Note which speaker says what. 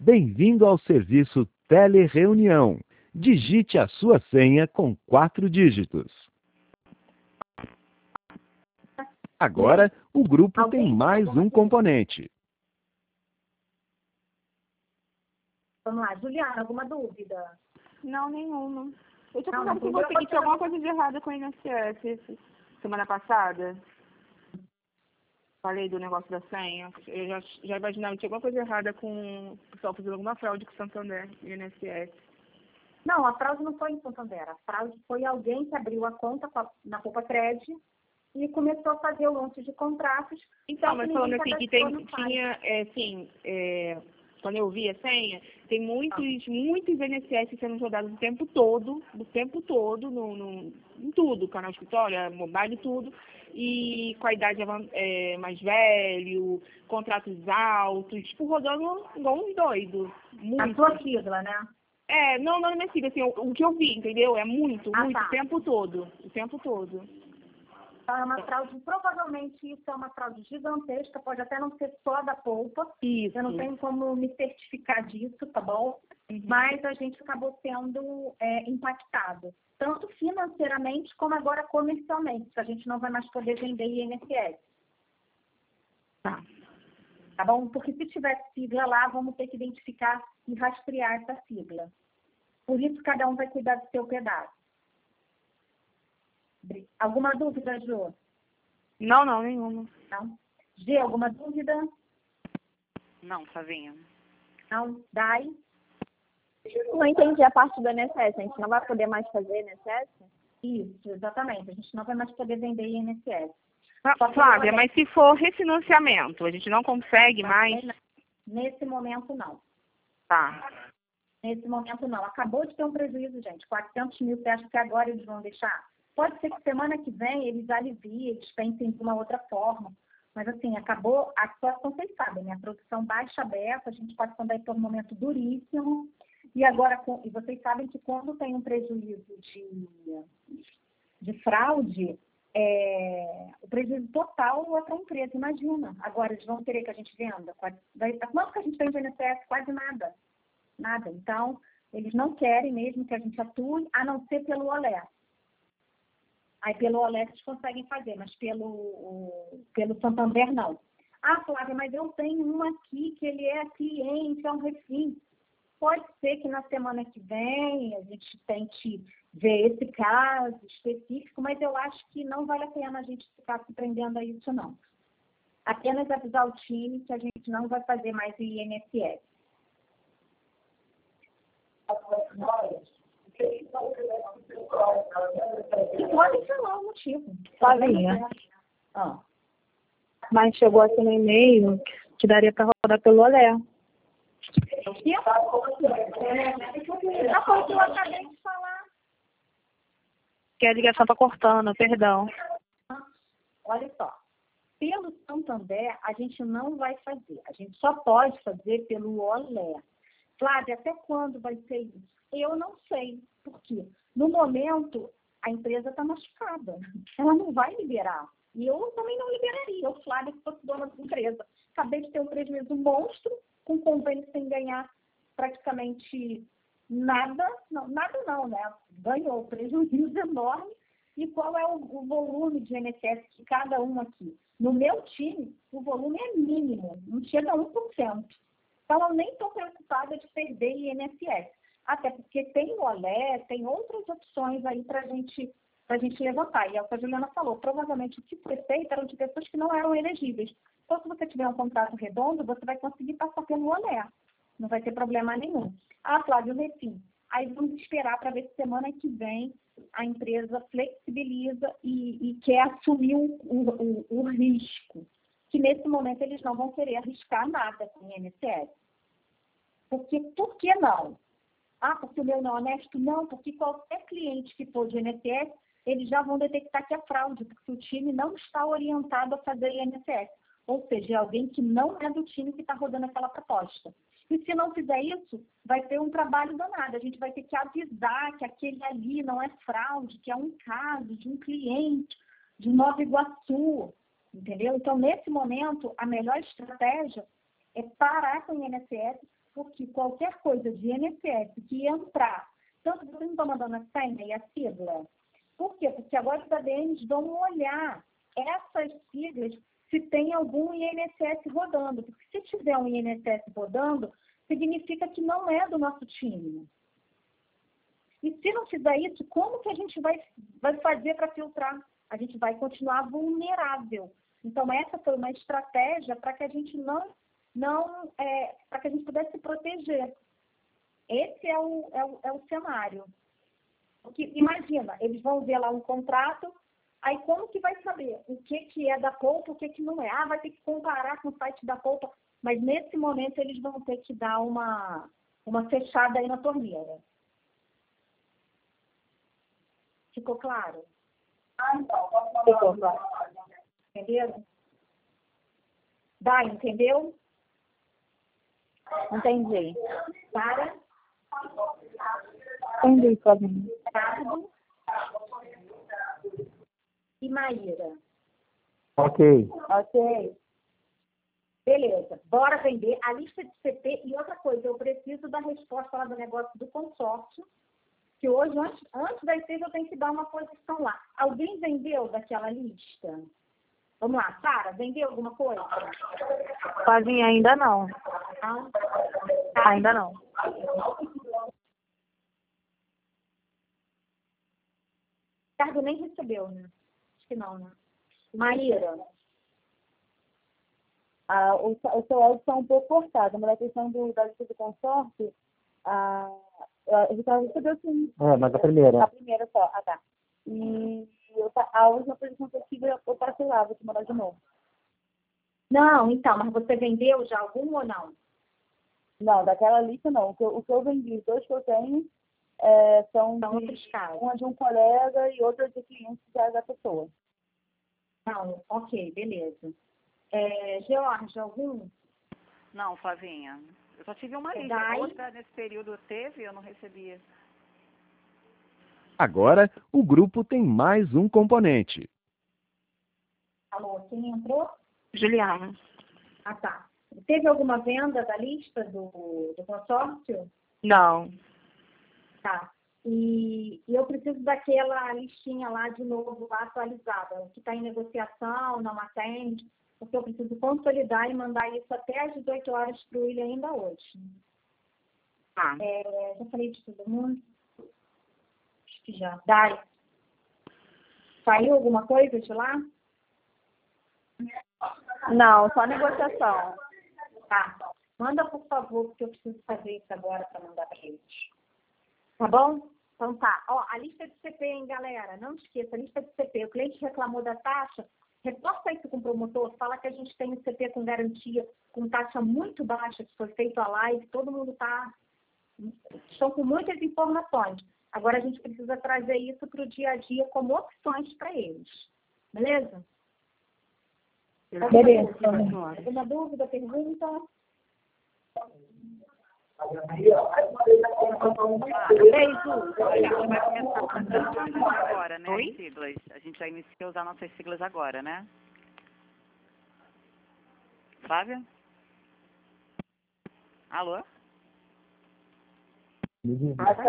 Speaker 1: Bem-vindo ao serviço Telereunião. Digite a sua senha com 4 dígitos. Agora, o grupo tem mais um componente.
Speaker 2: Vamos lá, Juliana, alguma dúvida?
Speaker 3: Não, nenhuma. Eu tinha
Speaker 2: Não,
Speaker 3: falado com
Speaker 2: entendeu?
Speaker 3: você que tinha alguma coisa de errado com o INSS semana passada. Falei do negócio da senha. Eu já imaginava que tinha alguma coisa errada com o pessoal fazendo alguma fraude com o Santander e o INSS.
Speaker 2: Não, a fraude não foi em Santander. A fraude foi alguém que abriu a conta na Poupa Crédito e começou a fazer o lance de contratos.
Speaker 3: Então, mas falando assim, que quando eu vi a senha, tem muitos INSS sendo rodados o tempo todo, em tudo, canal escritório, mobile, tudo, e com a idade mais velho, contratos altos, tipo, rodando igual um doido. Muito.
Speaker 2: A sua sigla, né?
Speaker 3: Não na minha sigla, assim, o que eu vi, entendeu? É muito,
Speaker 2: Tá.
Speaker 3: o tempo todo.
Speaker 2: Então, é uma fraude, provavelmente isso é uma fraude gigantesca, pode até não ser só da Poupa.
Speaker 3: Isso.
Speaker 2: Eu não tenho como me certificar disso, tá bom?
Speaker 3: Uhum.
Speaker 2: Mas a gente acabou sendo impactado, tanto financeiramente como agora comercialmente, que a gente não vai mais poder vender INSS.
Speaker 3: Tá
Speaker 2: bom? Porque se tiver sigla lá, vamos ter que identificar e rastrear essa sigla. Por isso, cada um vai cuidar do seu pedaço. Alguma dúvida, Ju?
Speaker 3: Não, nenhuma.
Speaker 2: Não? G, alguma dúvida?
Speaker 4: Não, Savinha.
Speaker 2: Não? Dai?
Speaker 5: Não entendi a parte do INSS. A gente não vai poder mais fazer INSS?
Speaker 2: Isso, exatamente. A gente não vai mais poder vender INSS.
Speaker 3: Flávia, mas se for refinanciamento, a gente não consegue mais?
Speaker 2: Nesse momento, não.
Speaker 3: Tá.
Speaker 2: Nesse momento, não. Acabou de ter um prejuízo, gente. 400 mil, você acha que agora eles vão deixar? Pode ser que semana que vem eles aliviem, eles pensem de uma outra forma. Mas, assim, acabou a situação, vocês sabem, né? A produção baixa aberta, a gente passando aí por um momento duríssimo. E agora, e vocês sabem que quando tem um prejuízo de fraude, o prejuízo total é para a empresa, imagina. Agora, eles vão querer que a gente venda? Quanto que a gente vende no INSS? Quase nada. Nada. Então, eles não querem mesmo que a gente atue, a não ser pelo OLE. Aí, pelo OLE, eles conseguem fazer, mas pelo Santander, não. Ah, Flávia, mas eu tenho um aqui que ele é cliente, é um refim. Pode ser que na semana que vem a gente tente ver esse caso específico, mas eu acho que não vale a pena a gente ficar se prendendo a isso, não. Apenas avisar o time que a gente não vai fazer mais o INSS. Podem falar o motivo.
Speaker 5: Flavinha. Mas chegou aqui no e-mail que daria para rodar pelo OLE.
Speaker 2: O que? Não foi o que eu acabei de falar.
Speaker 5: Que a ligação está cortando, perdão.
Speaker 2: Olha só. Pelo Santander, a gente não vai fazer. A gente só pode fazer pelo OLE. Flávia, até quando vai ser isso? Eu não sei. Por quê? No momento, a empresa está machucada. Ela não vai liberar. E eu também não liberaria. Eu, Flávia, que fosse dona da empresa. Acabei de ter um prejuízo monstro, com convênio sem ganhar praticamente nada. Nada não, né? Ganhou prejuízo enorme. E qual é o volume de INSS de cada um aqui? No meu time, o volume é mínimo. Não chega a 1%. Então, eu nem estou preocupada de perder INSS. Até porque tem o OLE, tem outras opções aí para a gente levantar. E é o que a Juliana falou, provavelmente o que foi feito eram de pessoas que não eram elegíveis. Então, se você tiver um contrato redondo, você vai conseguir passar pelo OLE. Não vai ter problema nenhum. Ah, Flávio, refim. Aí vamos esperar para ver se semana que vem a empresa flexibiliza e quer assumir o risco. Que nesse momento eles não vão querer arriscar nada com o INSS. Por que não? Ah, porque o meu não é honesto? Não, porque qualquer cliente que for de INSS, eles já vão detectar que é fraude, porque o time não está orientado a fazer INSS. Ou seja, é alguém que não é do time que está rodando aquela proposta. E se não fizer isso, vai ter um trabalho danado. A gente vai ter que avisar que aquele ali não é fraude, que é um caso de um cliente de Nova Iguaçu, entendeu? Então, nesse momento, a melhor estratégia é parar com o INSS, porque qualquer coisa de INSS que entrar, tanto vocês não estão mandando a senha e a sigla. Por quê? Porque agora os ADMs vão olhar essas siglas se tem algum INSS rodando. Porque se tiver um INSS rodando, significa que não é do nosso time. E se não fizer isso, como que a gente vai fazer para filtrar? A gente vai continuar vulnerável. Então, essa foi uma estratégia para que a gente para que a gente pudesse se proteger. Esse é o cenário. Porque, imagina, eles vão ver lá um contrato, aí como que vai saber o que é da Poupa, o que não é? Ah, vai ter que comparar com o site da Poupa. Mas, nesse momento, eles vão ter que dar uma fechada aí na torneira. Ficou claro? Ficou claro. Entenderam? Entendeu?
Speaker 5: Entendi.
Speaker 2: Para.
Speaker 5: Entendi, Flavinha.
Speaker 2: Ricardo e Maíra.
Speaker 6: Ok.
Speaker 2: Ok. Beleza. Bora vender a lista de CP. E outra coisa, eu preciso da resposta lá do negócio do consórcio, que hoje, antes das 6, eu tenho que dar uma posição lá. Alguém vendeu daquela lista? Vamos lá, Sara, vendeu alguma coisa?
Speaker 5: Flavinha, ainda não.
Speaker 2: Não?
Speaker 5: Ainda não.
Speaker 2: Ricardo nem recebeu, né? Acho que não, né? Maíra.
Speaker 5: O seu áudio está um pouco cortado, mas a questão da lista do consórcio, o Ricardo recebeu sim.
Speaker 6: Mas a primeira.
Speaker 5: A primeira só. Ah, tá. E a última posição que eu tive, eu passei lá, vou te mandar de novo.
Speaker 2: Não, então, mas você vendeu já algum ou não?
Speaker 5: Não, daquela lista não. O que eu vendi, os 2 que eu tenho, são
Speaker 2: outros casos.
Speaker 5: uma de um colega e outra de cliente da pessoa.
Speaker 2: Não, ok, beleza. George, algum?
Speaker 4: Não, Flavinha. Eu só tive uma lista.
Speaker 2: Dai.
Speaker 4: Outra nesse período teve, eu não recebia.
Speaker 1: Agora, o grupo tem mais um componente.
Speaker 2: Alô, quem entrou?
Speaker 3: Juliana.
Speaker 2: Ah, tá. Teve alguma venda da lista do consórcio?
Speaker 3: Não.
Speaker 2: Tá. E eu preciso daquela listinha lá de novo, lá atualizada, que está em negociação, não atende, porque eu preciso consolidar e mandar isso até às 18 horas para o William ainda hoje.
Speaker 3: Tá.
Speaker 2: Já falei de todo mundo? Acho que já. Dai. Saiu alguma coisa de lá?
Speaker 5: Não, só negociação.
Speaker 2: Tá. Manda, por favor, porque eu preciso fazer isso agora para mandar para eles. Tá bom? Então tá. Ó, a lista de CP, hein, galera? Não esqueça, a lista de CP. O cliente reclamou da taxa, reporta isso com o promotor, fala que a gente tem o CP com garantia, com taxa muito baixa, que foi feito a live, todo mundo estão com muitas informações. Agora a gente precisa trazer isso para o dia a dia como opções para eles. Beleza?
Speaker 5: Beleza.
Speaker 2: Alguma dúvida, pergunta?
Speaker 4: A gente vai começar a usar agora, né? As siglas. A gente vai iniciar a usar nossas siglas agora, né? Flávia? Alô?